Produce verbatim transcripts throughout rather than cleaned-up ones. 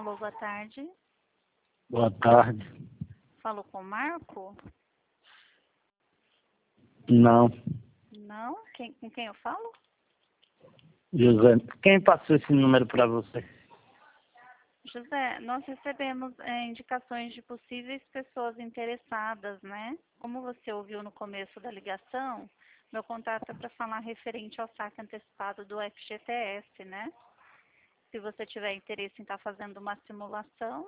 Alô, boa tarde. Boa tarde. Falou com o Marco? Não. Não? Quem, com quem eu falo? José, quem passou esse número para você? José, nós recebemos é, indicações de possíveis pessoas interessadas, né? Como você ouviu no começo da ligação, meu contato é para falar referente ao saque antecipado do F G T S, né? Se você tiver interesse em estar fazendo uma simulação.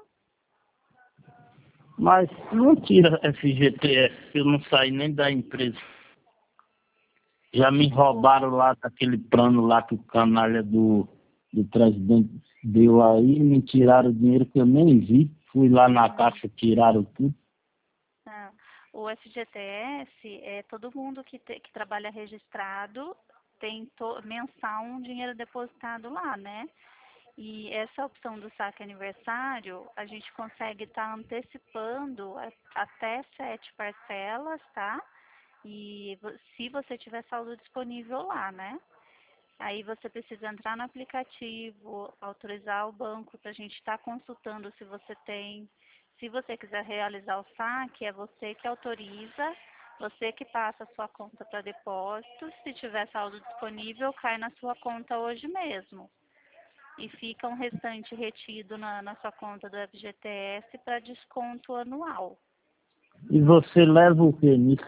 Mas não tira F G T S, eu não saí nem da empresa. Já me roubaram lá daquele plano lá que o canalha do, do presidente deu aí, me tiraram o dinheiro que eu nem vi. Fui lá na caixa, tiraram tudo. Ah, o F G T S é todo mundo que, te, que trabalha registrado, tem to, mensal um dinheiro depositado lá, né? E essa opção do saque aniversário, a gente consegue estar antecipando a, até sete parcelas, tá? E se você tiver saldo disponível lá, né? Aí você precisa entrar no aplicativo, autorizar o banco para a gente estar consultando se você tem. Se você quiser realizar o saque, é você que autoriza, você que passa a sua conta para depósito. Se tiver saldo disponível, cai na sua conta hoje mesmo. E fica um restante retido na, na sua conta do F G T S para desconto anual. E você leva o que nisso?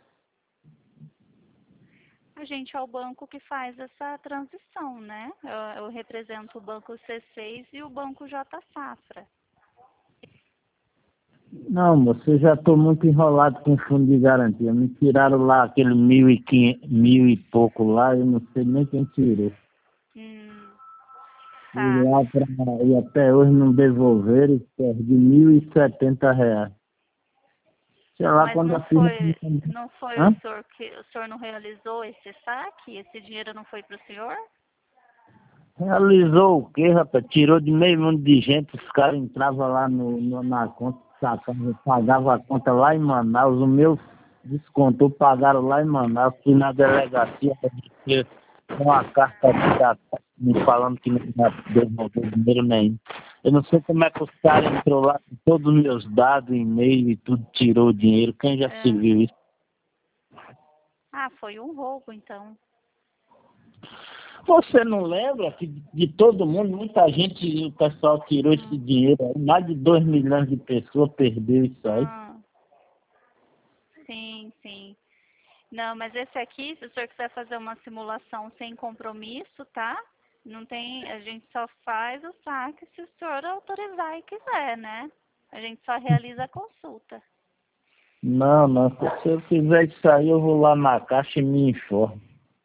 A gente é o banco que faz essa transição, né? Eu, eu represento o banco C seis e o banco J Safra. Não, moço, eu já estou muito enrolado com fundo de garantia. Me tiraram lá aquele mil e, quinhentos, mil e pouco lá, eu não sei nem quem tirou. Hum, E tá. lá pra, e até hoje não devolveram, perdi mil e setenta reais. Sei lá Mas quando não a firma... foi, não foi o Hã? senhor que o senhor não realizou esse saque? Esse dinheiro não foi para o senhor? Realizou o quê, rapaz? Tirou de meio mundo de gente, os caras entravam lá no, no- na conta, sacavam, pagavam a conta lá em Manaus, o meu descontou, pagaram lá em Manaus, fui na delegacia, registrei uma carta aqui da me falando que não ia devolver dinheiro nenhum. Eu não sei como é que os caras entrou lá com todos os meus dados, e-mail e tudo, tirou o dinheiro. Quem já se É. viu isso? Ah, foi um roubo, então. Você não lembra que de todo mundo, muita gente, o pessoal tirou esse Hum. dinheiro aí, mais de dois milhões de pessoas perdeu isso aí. Ah, sim, sim. Não, mas esse aqui, se o senhor quiser fazer uma simulação sem compromisso, tá? Não tem, a gente só faz o saque se o senhor autorizar e quiser, né? A gente só realiza a consulta. Não, não, se eu fizer isso aí, eu vou lá na caixa e me informo.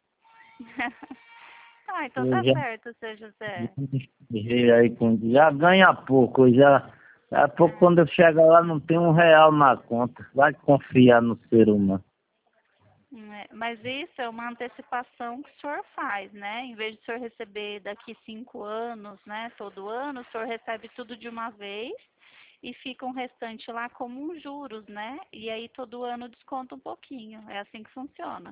Ah, então Eu tá já certo, seu José. me aí com, já ganha pouco, eu já, daqui a pouco É. quando eu chegar lá não tem um real na conta. Vai confiar no ser humano. É, mas isso é uma antecipação que o senhor faz, né? Em vez de o senhor receber daqui cinco anos, né? Todo ano, o senhor recebe tudo de uma vez e fica um restante lá como um juros, né? E aí todo ano desconta um pouquinho. É assim que funciona.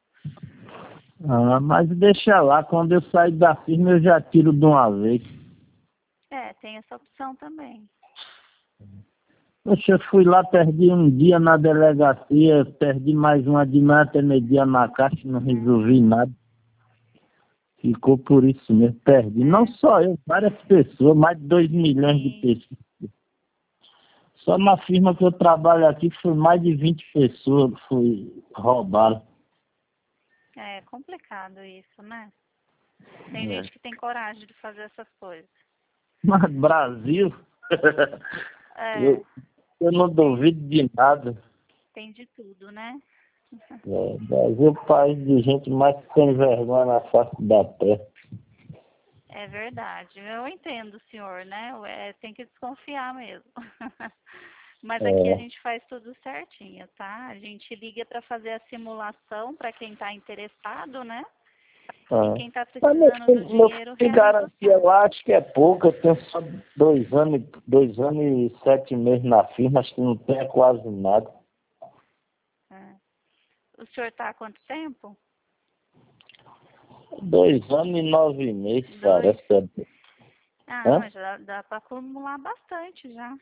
Ah, mas deixa lá, quando eu sair da firma eu já tiro de uma vez. É, tem essa opção também. Poxa, eu fui lá, perdi um dia na delegacia, perdi mais uma de manhã até meio-dia na caixa, não resolvi nada. Ficou por isso mesmo, perdi. Não É, só eu, várias pessoas, mais de dois milhões de sim. pessoas. Só na firma que eu trabalho aqui foi mais de vinte pessoas que foi roubaram. É complicado isso, né? Tem É. gente que tem coragem de fazer essas coisas. Mas Brasil, É, eu, eu não tem, duvido de nada. tem de tudo, né? É, Brasil é o país de gente mais sem vergonha na face da terra. É verdade. Eu entendo o senhor, né? É, tem que desconfiar mesmo. Mas aqui a É, gente faz tudo certinho, tá? A gente liga para fazer a simulação para quem está interessado, né? E é. quem está Mas meu precisando do filho, meu filho dinheiro de realiza o garantia saque. lá, acho que é pouco. Eu tenho só dois anos, dois anos e sete meses na firma, acho que não tem quase nada. É. O senhor está há quanto tempo? Dois anos e nove meses, Dois. parece. Ah, Hã? mas já dá para acumular bastante já,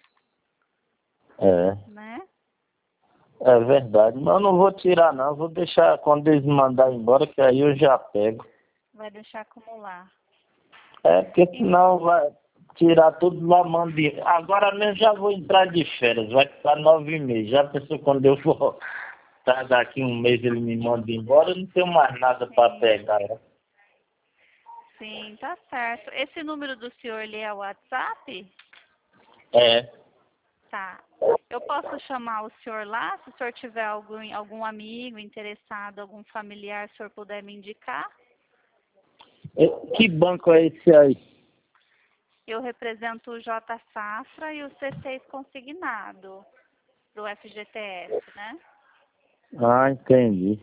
É, né? é verdade. Mas eu não vou tirar não, eu vou deixar quando eles me mandarem embora, que aí eu já pego. Vai deixar acumular. É, porque E, senão vai tirar tudo lá, manda. Agora mesmo já vou entrar de férias, vai ficar nove meses. Já pensou quando eu for tá, daqui um mês ele me manda embora, eu não tenho mais nada para sim, pegar, né? sim, tá certo. Esse número do senhor, ele é o WhatsApp? É. Tá. Eu posso chamar o senhor lá, se o senhor tiver algum, algum amigo interessado, algum familiar, se o senhor puder me indicar? E que banco é esse aí? Eu represento o J Safra e o C seis consignado do F G T S, né? Ah, entendi.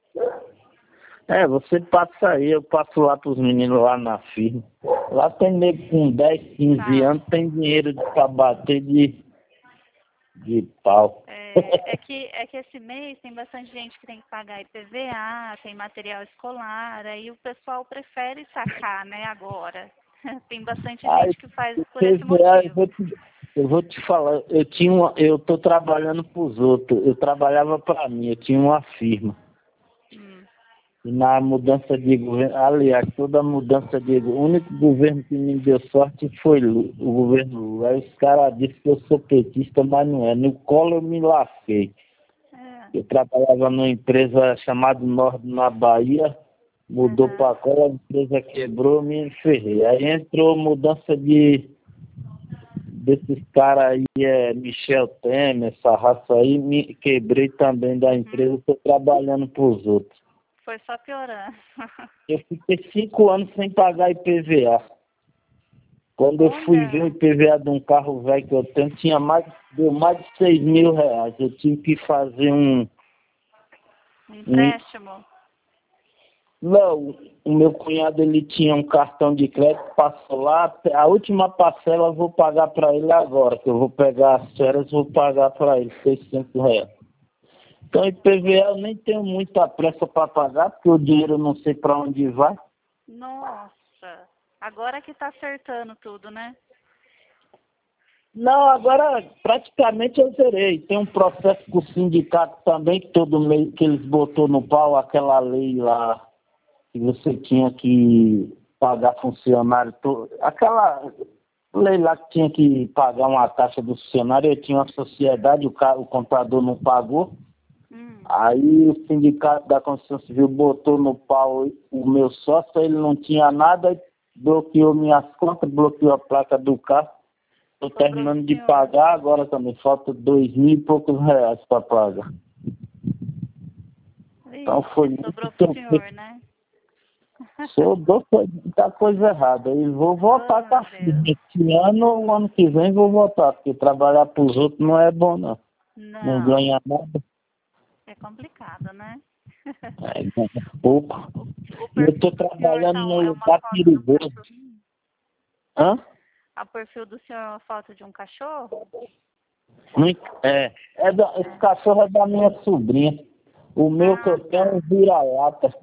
É, você passa aí, eu passo lá pros meninos lá na firma. Lá tem nego com dez, quinze Tá. anos, tem dinheiro pra bater de, de pau. É, é que, é que esse mês tem bastante gente que tem que pagar I P V A, tem material escolar, aí o pessoal prefere sacar, né, agora. Tem bastante Aí, gente que faz por esse P V A, eu motivo. vou te, eu vou te falar, eu tinha uma, eu tô trabalhando pros outros, eu trabalhava pra mim, eu tinha uma firma. Hum, E na mudança de governo, aliás, toda mudança de o único governo que me deu sorte foi Lu- o governo Lula. Aí os caras disseram que eu sou petista, mas não é. No colo eu me lasquei. é, Eu trabalhava numa empresa chamada Nord na Bahia, mudou aham, para cola, a empresa quebrou, eu me ferrei. Aí entrou mudança de desses caras aí, é Michel Temer, essa raça aí, me quebrei também da uhum. empresa, estou trabalhando para os outros. Foi só piorando. Eu fiquei cinco anos sem pagar I P V A. Quando eu fui ver o Olha, I P V A de um carro velho que eu tenho, tinha mais, deu mais de seis mil reais. Eu tive que fazer um, um um. empréstimo. Não, o meu cunhado ele tinha um cartão de crédito, passou lá, a última parcela eu vou pagar para ele agora, que eu vou pegar as férias e vou pagar para ele seiscentos reais. Então I P V A eu nem tenho muita pressa para pagar, porque o dinheiro eu não sei para onde vai. Nossa, agora que tá acertando tudo, né? Não, agora praticamente eu zerei. Tem um processo com o sindicato também, que todo mês que eles botou no pau aquela lei lá, que você tinha que pagar funcionário, to- aquela lei lá que tinha que pagar uma taxa do funcionário, eu tinha uma sociedade, o, ca- o contador não pagou. Hum, Aí o sindicato da construção civil botou no pau o meu sócio, ele não tinha nada, bloqueou minhas contas, bloqueou a placa do carro. Estou sobrou pro terminando de senhor. pagar agora também. Falta dois mil e poucos reais para pagar. Então foi Ixi, muito sobrou pro tempo. senhor, né? Sou do, muita coisa errada. E vou voltar Oh, para meu a Deus. firma. Esse ano ou ano que vem vou voltar, porque trabalhar para os outros não é bom, não. Não Não, ganha nada, é complicado, né? é, ganha pouco. O, o E eu estou perfil do senhor trabalhando tá, um- num é uma lugar foto de um perigoso. cachorrinho? Hã? O perfil do senhor é uma foto de um cachorro? Muito- É, é da, esse É. cachorro é da minha sobrinha. O meu que Ah, eu tenho é um tá. vira-lata.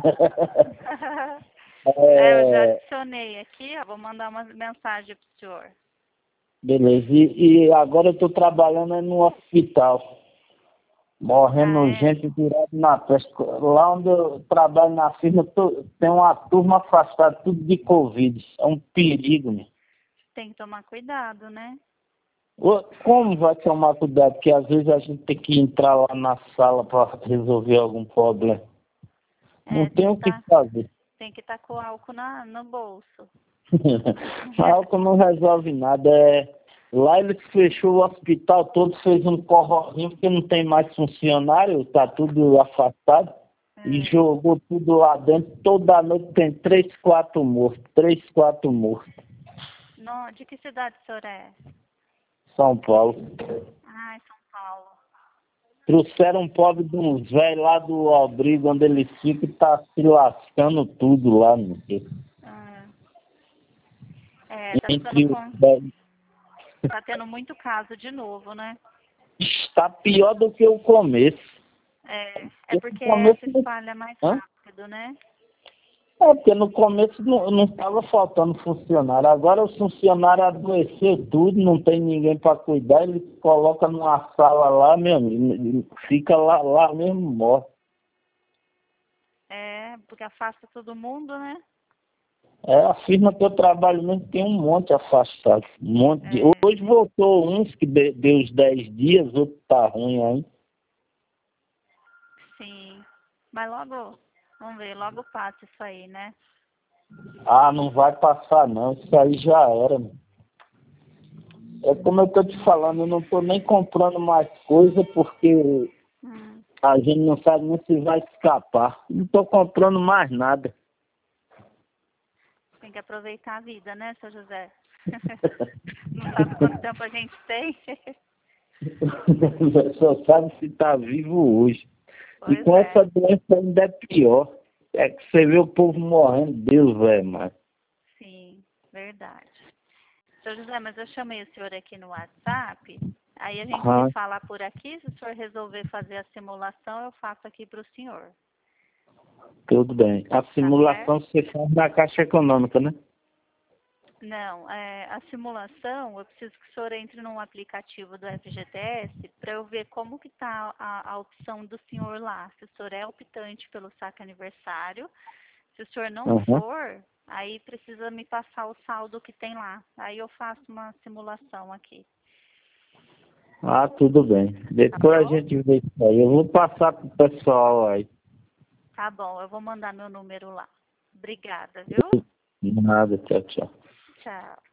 É, eu já É, adicionei aqui, ó, vou mandar uma mensagem pro senhor. beleza. E, e agora eu estou trabalhando é no hospital, Ah, morrendo é? gente virado na peste. Lá onde eu trabalho na firma, tô- tem uma turma afastada, tudo de Covid. É um perigo, meu. Tem que tomar cuidado, né? Ô, como vai tomar cuidado? Porque às vezes a gente tem que entrar lá na sala para resolver algum problema. Não É, tem tem que o que estar, fazer. tem que estar com álcool na, no bolso. Álcool não resolve nada. É... Lá ele fechou o hospital todo, fez um corrozinho, porque não tem mais funcionário, tá tudo afastado. E É. jogou tudo lá dentro. Toda noite tem três, quatro mortos. Três, quatro mortos. No, de que cidade o senhor é? São Paulo. Ah, em São Paulo. Trouxeram um pobre de uns velhos lá do abrigo onde ele fica e tá se lascando tudo lá. Meu Deus. Ah, é, tá ficando Entre os com, velhos. tá tendo muito caso de novo, né? Está pior do que o começo. É, é Porque no porque começo. se espalha mais Hã? rápido, né? É, porque no começo não, não estava faltando funcionário. Agora o funcionário adoeceu tudo, não tem ninguém para cuidar, ele coloca numa sala lá, meu amigo, ele fica lá, lá mesmo morto. É, porque afasta todo mundo, né? É, a firma que eu trabalho mesmo tem um monte afastado. Um monte de... É, Hoje voltou uns que de- deu os dez dias, outro tá ruim aí. sim. Mas logo, vamos ver, logo passa isso aí, né? Ah, não vai passar não, isso aí já era, meu. É como eu tô te falando, eu não tô nem comprando mais coisa porque Hum, a gente não sabe nem se vai escapar. Não tô comprando mais nada. tem que aproveitar a vida, né, seu José? Não sabe quanto tempo a gente tem? Só sabe se tá vivo hoje. E Pois com é, essa doença ainda é pior. É que você vê o povo morrendo, Deus, velho, mano. sim, verdade. Seu José, mas eu chamei o senhor aqui no WhatsApp, aí a gente se Aham, fala por aqui, se o senhor resolver fazer a simulação, eu faço aqui para o senhor, tudo bem. A tá certo? simulação você faz na Caixa Econômica, né? Não, é, a simulação, eu preciso que o senhor entre num aplicativo do F G T S para eu ver como que está a, a opção do senhor lá. Se o senhor é optante pelo saque aniversário, se o senhor não Aham. for, aí precisa me passar o saldo que tem lá. Aí eu faço uma simulação aqui, Ah, tudo bem. tá Depois a bom? gente vê isso aí. Eu vou passar pro pessoal aí. Tá bom, eu vou mandar meu número lá. Obrigada, viu? Nada, tchau, tchau. Tchau.